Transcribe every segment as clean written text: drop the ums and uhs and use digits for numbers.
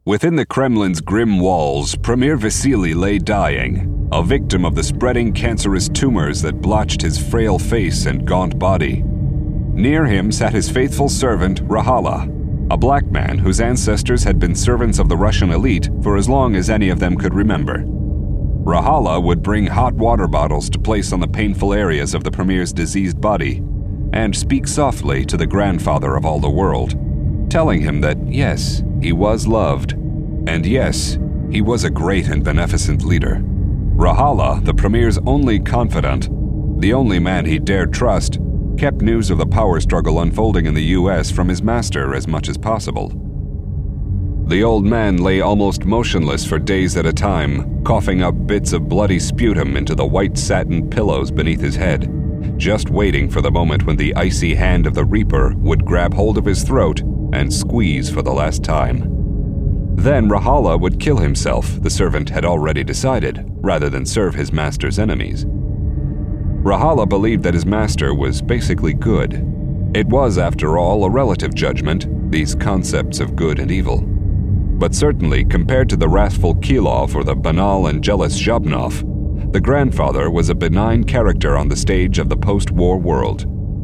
Within the Kremlin's grim walls, Premier Vasily lay dying, a victim of the spreading cancerous tumors that blotched his frail face and gaunt body. Near him sat his faithful servant, Rahala, a black man whose ancestors had been servants of the Russian elite for as long as any of them could remember. Rahala would bring hot water bottles to place on the painful areas of the Premier's diseased body and speak softly to the grandfather of all the world, telling him that, yes, he was loved, and yes, he was a great and beneficent leader. Rahala, the Premier's only confidant, the only man he dared trust, kept news of the power struggle unfolding in the U.S. from his master as much as possible. The old man lay almost motionless for days at a time, coughing up bits of bloody sputum into the white satin pillows beneath his head, just waiting for the moment when the icy hand of the Reaper would grab hold of his throat and squeeze for the last time. Then Rahala would kill himself, the servant had already decided, rather than serve his master's enemies. Rahala believed that his master was basically good. It was, after all, a relative judgment, these concepts of good and evil. But certainly, compared to the wrathful Kilov or the banal and jealous Zhabnov, the grandfather was a benign character on the stage of the post-war world.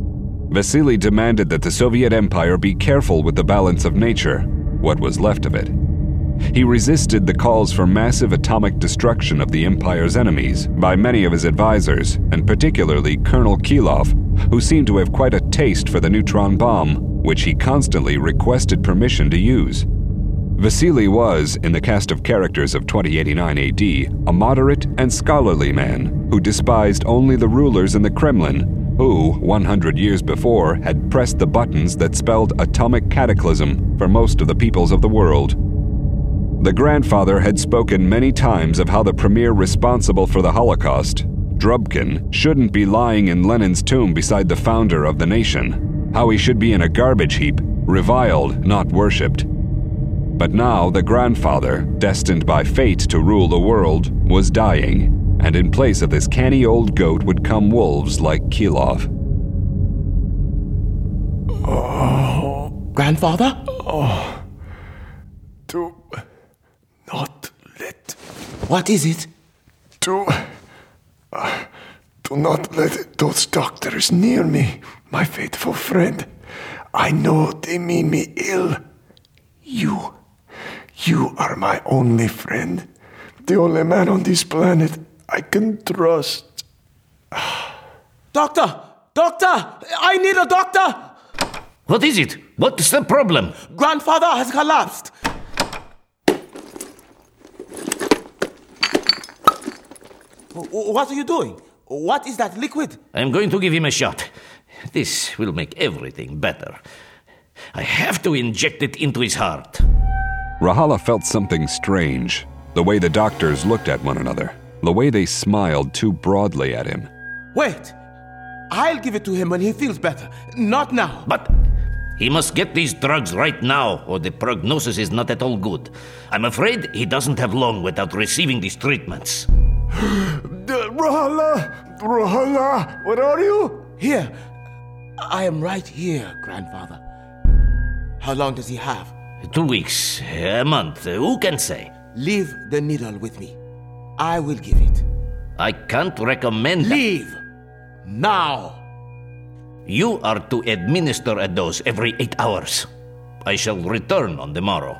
Vasily demanded that the Soviet Empire be careful with the balance of nature, what was left of it. He resisted the calls for massive atomic destruction of the Empire's enemies by many of his advisors, and particularly Colonel Kilov, who seemed to have quite a taste for the neutron bomb, which he constantly requested permission to use. Vasily was, in the cast of characters of 2089 AD, a moderate and scholarly man who despised only the rulers in the Kremlin, who, 100 years before, had pressed the buttons that spelled atomic cataclysm for most of the peoples of the world. The grandfather had spoken many times of how the premier responsible for the Holocaust, Drubkin, shouldn't be lying in Lenin's tomb beside the founder of the nation, how he should be in a garbage heap, reviled, not worshipped. But now the grandfather, destined by fate to rule the world, was dying, and in place of this canny old goat would come wolves like Kilov. Oh, Grandfather? oh, do not let, What is it? do not let those doctors near me, my faithful friend. I know they mean me ill. You are my only friend, the only man on this planet I can trust. Doctor! Doctor! I need a doctor! What is it? What's the problem? Grandfather has collapsed. What are you doing? What is that liquid? I'm going to give him a shot. This will make everything better. I have to inject it into his heart. Rahala felt something strange, the way the doctors looked at one another, the way they smiled too broadly at him. Wait. I'll give it to him when he feels better. Not now. But he must get these drugs right now, or the prognosis is not at all good. I'm afraid he doesn't have long without receiving these treatments. Rahala, where are you? Here. I am right here, Grandfather. How long does he have? 2 weeks, a month, who can say? Leave the needle with me. I will give it. I can't recommend... Leave! Now! You are to administer a dose every 8 hours. I shall return on the morrow.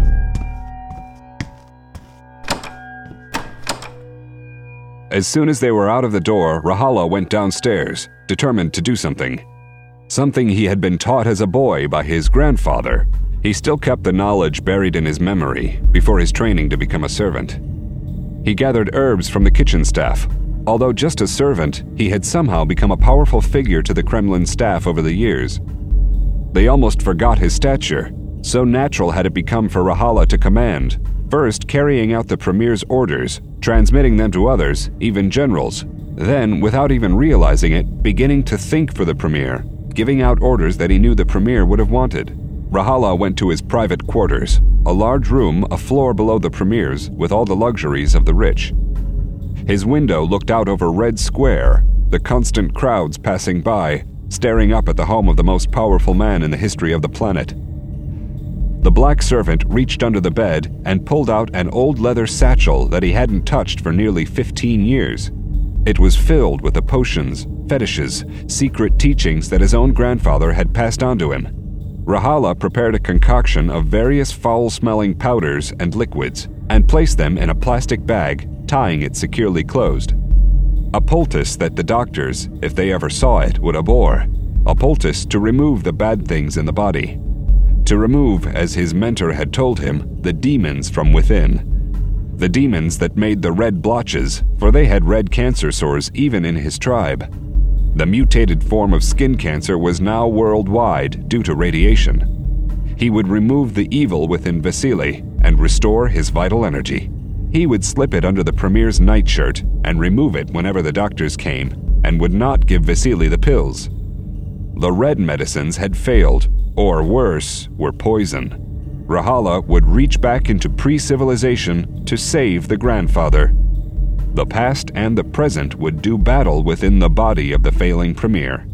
As soon as they were out of the door, Rahala went downstairs, determined to do something. Something he had been taught as a boy by his grandfather. He still kept the knowledge buried in his memory before his training to become a servant. He gathered herbs from the kitchen staff. Although just a servant, he had somehow become a powerful figure to the Kremlin staff over the years. They almost forgot his stature. So natural had it become for Rahala to command, first carrying out the premier's orders, transmitting them to others, even generals, then, without even realizing it, beginning to think for the premier, giving out orders that he knew the premier would have wanted. Rahala went to his private quarters, a large room a floor below the premier's with all the luxuries of the rich. His window looked out over Red Square, the constant crowds passing by, staring up at the home of the most powerful man in the history of the planet. The black servant reached under the bed and pulled out an old leather satchel that he hadn't touched for nearly 15 years. It was filled with the potions, fetishes, secret teachings that his own grandfather had passed on to him. Rahala prepared a concoction of various foul-smelling powders and liquids and placed them in a plastic bag, tying it securely closed. A poultice that the doctors, if they ever saw it, would abhor. A poultice to remove the bad things in the body. To remove, as his mentor had told him, the demons from within. The demons that made the red blotches, for they had red cancer sores even in his tribe. The mutated form of skin cancer was now worldwide due to radiation. He would remove the evil within Vasily and restore his vital energy. He would slip it under the Premier's nightshirt and remove it whenever the doctors came, and would not give Vasily the pills. The red medicines had failed, or worse, were poison. Rahala would reach back into pre-civilization to save the grandfather. The past and the present would do battle within the body of the failing Premier.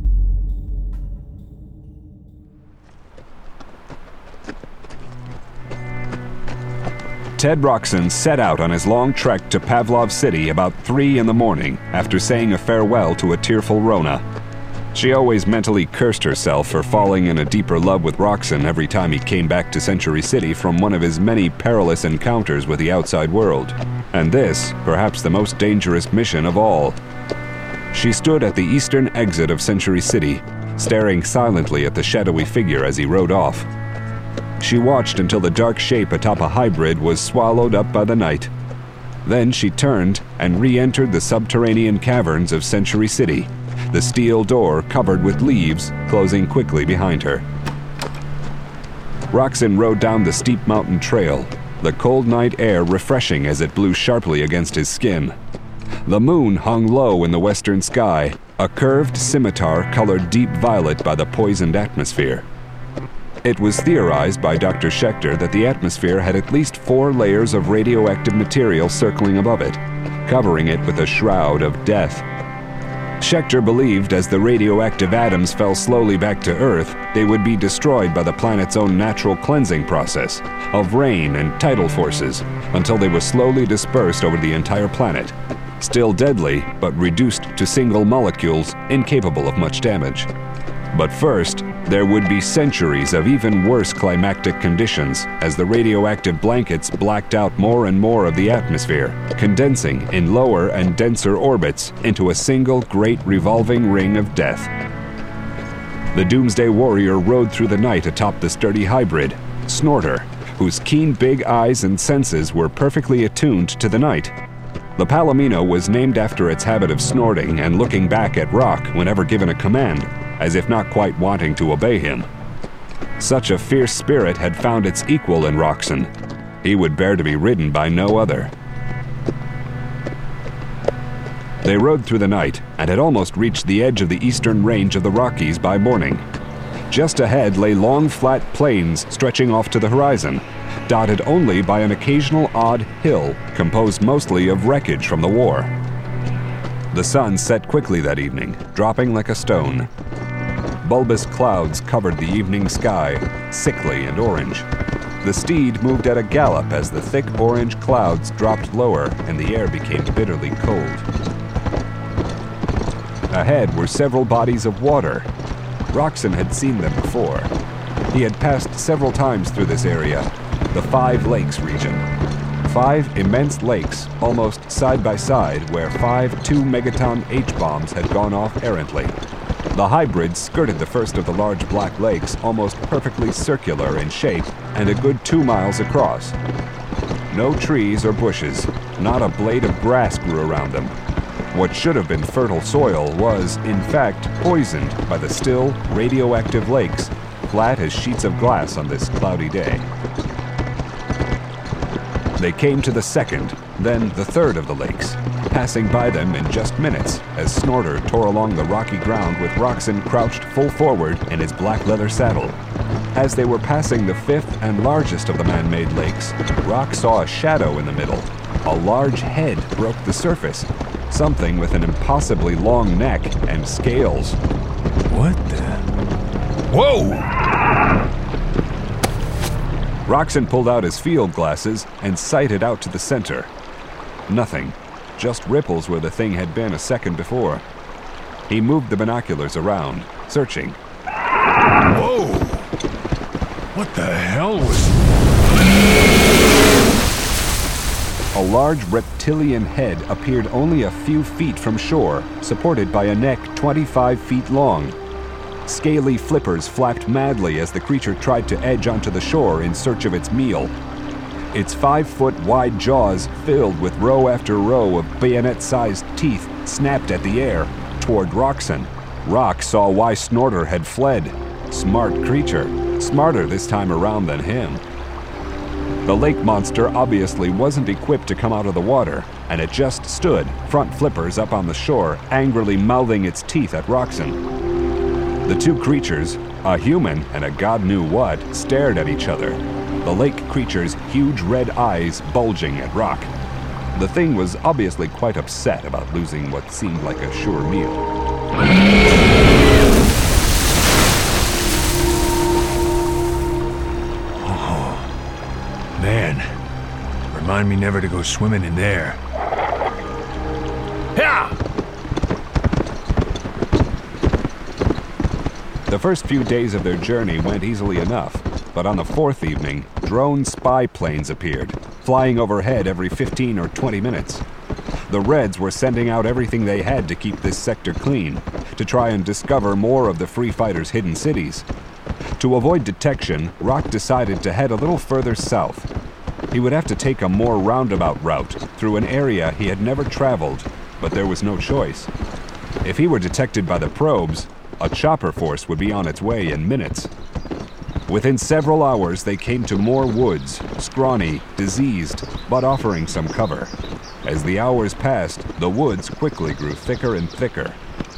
Ted Roxon set out on his long trek to Pavlov City about 3 a.m. after saying a farewell to a tearful Rona. She always mentally cursed herself for falling in a deeper love with Roxon every time he came back to Century City from one of his many perilous encounters with the outside world. And this, perhaps the most dangerous mission of all. She stood at the eastern exit of Century City, staring silently at the shadowy figure as he rode off. She watched until the dark shape atop a hybrid was swallowed up by the night. Then she turned and re-entered the subterranean caverns of Century City, the steel door covered with leaves closing quickly behind her. Roxon rode down the steep mountain trail, the cold night air refreshing as it blew sharply against his skin. The moon hung low in the western sky, a curved scimitar colored deep violet by the poisoned atmosphere. It was theorized by Dr. Schechter that the atmosphere had at least 4 layers of radioactive material circling above it, covering it with a shroud of death. Schechter believed as the radioactive atoms fell slowly back to Earth, they would be destroyed by the planet's own natural cleansing process of rain and tidal forces until they were slowly dispersed over the entire planet, still deadly but reduced to single molecules incapable of much damage. But first, there would be centuries of even worse climactic conditions as the radioactive blankets blacked out more and more of the atmosphere, condensing in lower and denser orbits into a single great revolving ring of death. The Doomsday Warrior rode through the night atop the sturdy hybrid, Snorter, whose keen big eyes and senses were perfectly attuned to the night. The Palomino was named after its habit of snorting and looking back at Rock whenever given a command, as if not quite wanting to obey him. Such a fierce spirit had found its equal in Roxon. He would bear to be ridden by no other. They rode through the night and had almost reached the edge of the eastern range of the Rockies by morning. Just ahead lay long flat plains stretching off to the horizon, dotted only by an occasional odd hill composed mostly of wreckage from the war. The sun set quickly that evening, dropping like a stone. Bulbous clouds covered the evening sky, sickly and orange. The steed moved at a gallop as the thick orange clouds dropped lower and the air became bitterly cold. Ahead were several bodies of water. Roxon had seen them before. He had passed several times through this area, the 5 Lakes region. 5 immense lakes, almost side by side, where 5 2-megaton H-bombs had gone off errantly. The hybrid skirted the first of the large black lakes, almost perfectly circular in shape and a good 2 miles across. No trees or bushes, not a blade of grass grew around them. What should have been fertile soil was, in fact, poisoned by the still, radioactive lakes, flat as sheets of glass on this cloudy day. They came to the second, then the third of the lakes, passing by them in just minutes as Snorter tore along the rocky ground with Roxon crouched full forward in his black leather saddle. As they were passing the 5th and largest of the man-made lakes, Rock saw a shadow in the middle. A large head broke the surface, something with an impossibly long neck and scales. What the? Whoa! Roxon pulled out his field glasses and sighted out to the center. Nothing, just ripples where the thing had been a second before. He moved the binoculars around, searching. Whoa! What the hell was... A large reptilian head appeared only a few feet from shore, supported by a neck 25 feet long. Scaly flippers flapped madly as the creature tried to edge onto the shore in search of its meal. Its 5-foot-wide jaws, filled with row after row of bayonet-sized teeth, snapped at the air toward Roxon. Rock saw why Snorter had fled. Smart creature, smarter this time around than him. The lake monster obviously wasn't equipped to come out of the water, and it just stood, front flippers up on the shore, angrily mouthing its teeth at Roxon. The two creatures, a human and a god knew what, stared at each other, the lake creature's huge red eyes bulging at Rock. The thing was obviously quite upset about losing what seemed like a sure meal. Man, remind me never to go swimming in there. Yeah! The first few days of their journey went easily enough, but on the fourth evening, drone spy planes appeared, flying overhead every 15 or 20 minutes. The Reds were sending out everything they had to keep this sector clean, to try and discover more of the Free Fighters' hidden cities. To avoid detection, Rock decided to head a little further south. He would have to take a more roundabout route through an area he had never traveled, but there was no choice. If he were detected by the probes, a chopper force would be on its way in minutes. Within several hours, they came to more woods, scrawny, diseased, but offering some cover. As the hours passed, the woods quickly grew thicker and thicker.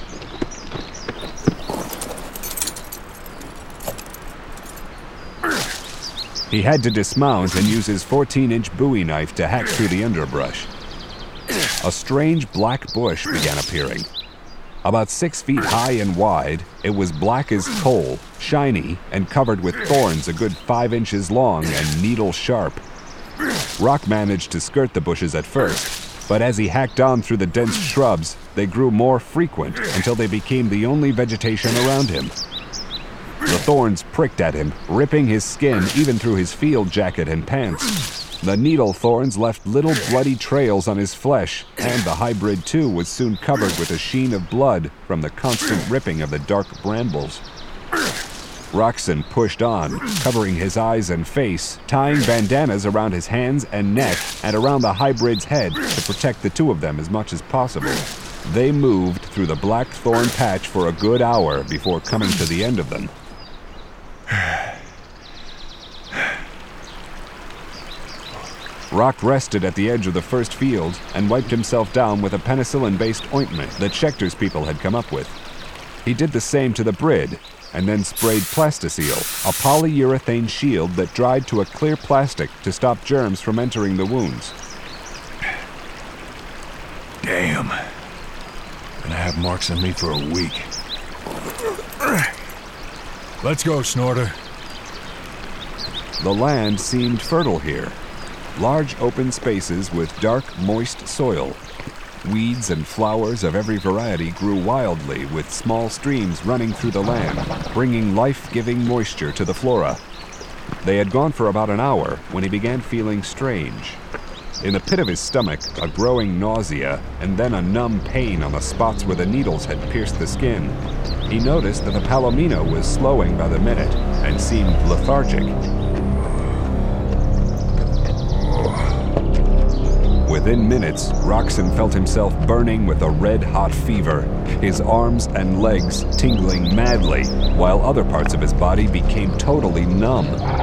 He had to dismount and use his 14-inch Bowie knife to hack through the underbrush. A strange black bush began appearing. About 6 feet high and wide, it was black as coal, shiny, and covered with thorns a good 5 inches long and needle-sharp. Rock managed to skirt the bushes at first, but as he hacked on through the dense shrubs, they grew more frequent until they became the only vegetation around him. The thorns pricked at him, ripping his skin even through his field jacket and pants. The needle thorns left little bloody trails on his flesh, and the hybrid too was soon covered with a sheen of blood from the constant ripping of the dark brambles. Roxon pushed on, covering his eyes and face, tying bandanas around his hands and neck and around the hybrid's head to protect the two of them as much as possible. They moved through the black thorn patch for a good hour before coming to the end of them. Rock rested at the edge of the first field and wiped himself down with a penicillin-based ointment that Schechter's people had come up with. He did the same to the Brid, and then sprayed Plastiseal, a polyurethane shield that dried to a clear plastic to stop germs from entering the wounds. Damn. Gonna have marks on me for a week. Let's go, Snorter. The land seemed fertile here. Large open spaces with dark, moist soil. Weeds and flowers of every variety grew wildly, with small streams running through the land, bringing life-giving moisture to the flora. They had gone for about an hour when he began feeling strange. In the pit of his stomach, a growing nausea, and then a numb pain on the spots where the needles had pierced the skin. He noticed that the Palomino was slowing by the minute and seemed lethargic. Within minutes, Roxon felt himself burning with a red-hot fever, his arms and legs tingling madly, while other parts of his body became totally numb.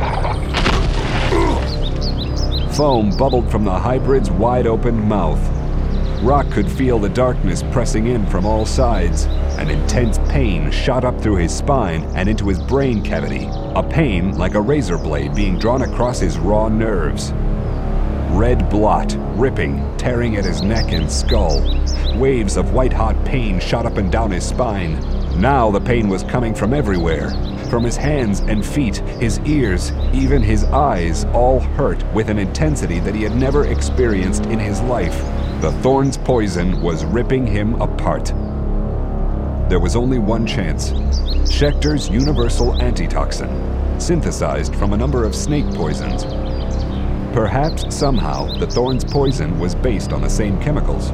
Foam bubbled from the hybrid's wide-open mouth. Rock could feel the darkness pressing in from all sides. An intense pain shot up through his spine and into his brain cavity, a pain like a razor blade being drawn across his raw nerves. Red blot, ripping, tearing at his neck and skull. Waves of white-hot pain shot up and down his spine. Now the pain was coming from everywhere. From his hands and feet, his ears, even his eyes, all hurt with an intensity that he had never experienced in his life. The thorn's poison was ripping him apart. There was only one chance. Schechter's universal antitoxin, synthesized from a number of snake poisons. Perhaps somehow the thorn's poison was based on the same chemicals.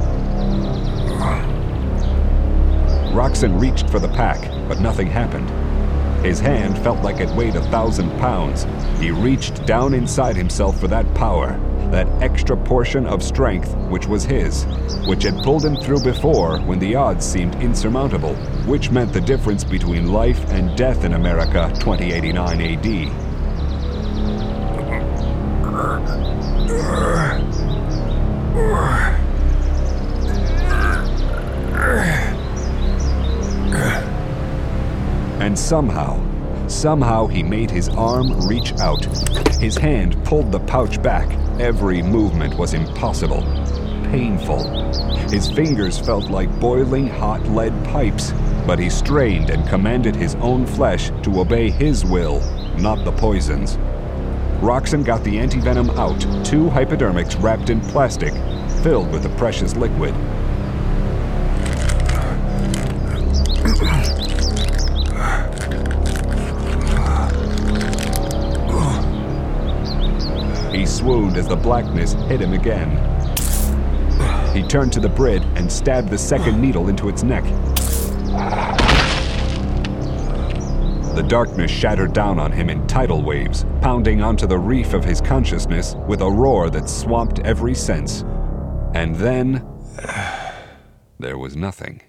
Roxon reached for the pack, but nothing happened. His hand felt like it weighed 1,000 pounds. He reached down inside himself for that power, that extra portion of strength which was his, which had pulled him through before when the odds seemed insurmountable, which meant the difference between life and death in America 2089 AD. And somehow he made his arm reach out. His hand pulled the pouch back. Every movement was impossible, painful. His fingers felt like boiling hot lead pipes, but he strained and commanded his own flesh to obey his will, not the poison's. Roxon got the antivenom out, 2 hypodermics wrapped in plastic, filled with the precious liquid. He swooned as the blackness hit him again. He turned to the Brit and stabbed the second needle into its neck. The darkness shattered down on him in tidal waves, pounding onto the reef of his consciousness with a roar that swamped every sense. And then there was nothing.